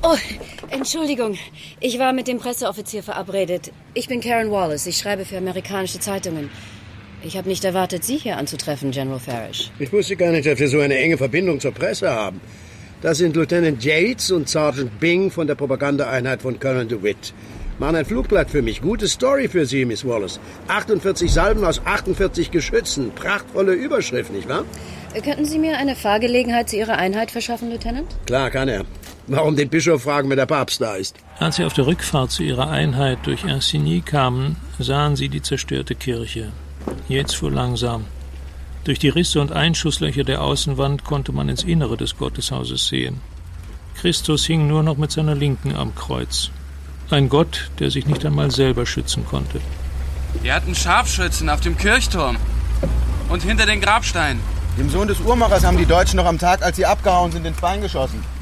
Oh, Entschuldigung. Ich war mit dem Presseoffizier verabredet. Ich bin Karen Wallace. Ich schreibe für amerikanische Zeitungen. Ich habe nicht erwartet, Sie hier anzutreffen, General Farish. Ich wusste gar nicht, dass wir so eine enge Verbindung zur Presse haben. Das sind Lieutenant Yates und Sergeant Bing von der Propagandaeinheit von Colonel DeWitt. Machen ein Flugblatt für mich. Gute Story für Sie, Miss Wallace. 48 Salven aus 48 Geschützen. Prachtvolle Überschrift, nicht wahr? Könnten Sie mir eine Fahrgelegenheit zu Ihrer Einheit verschaffen, Lieutenant? Klar, kann er. Warum den Bischof fragen, wenn der Papst da ist? Als sie auf der Rückfahrt zu ihrer Einheit durch Isigny kamen, sahen sie die zerstörte Kirche. Yates fuhr langsam. Durch die Risse und Einschusslöcher der Außenwand konnte man ins Innere des Gotteshauses sehen. Christus hing nur noch mit seiner Linken am Kreuz. Ein Gott, der sich nicht einmal selber schützen konnte. Wir hatten Scharfschützen auf dem Kirchturm und hinter den Grabsteinen. Dem Sohn des Uhrmachers haben die Deutschen noch am Tag, als sie abgehauen sind, ins Bein geschossen.